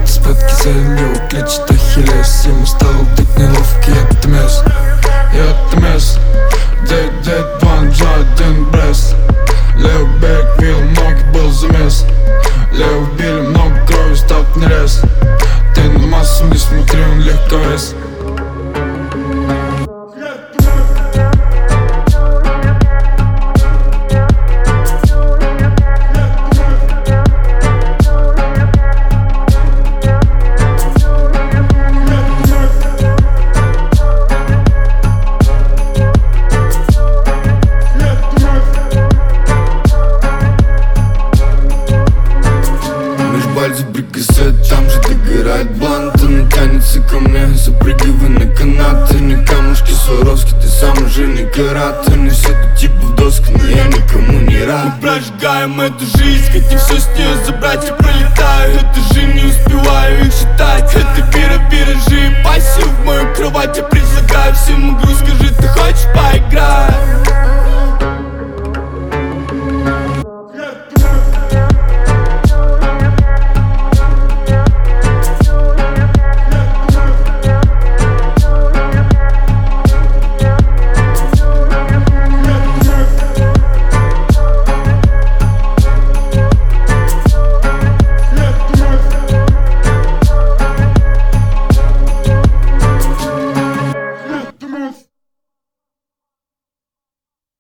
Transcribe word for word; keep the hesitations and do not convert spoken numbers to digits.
Где-то с пятки залил, кричит Ахиллес. Ему стало так неловко, я отмес, я отмес. Девять, девять, два, один Брест. Левый берег вил, ноги был замес. Левый били, много крови, став не рез. Ты на массу не смотри, он легко вес. Там же догорает блант, он тянется ко мне, запрыгивай на канаты. На камушке Сваровски, ты самый жирный карат. Ты несет типа в доску, но я никому не рад. Мы прожигаем эту жизнь, хотим все с нее забрать и пролетаю. Это же не успеваю их считать. Это бира, бирожи, пассив в мою кровать.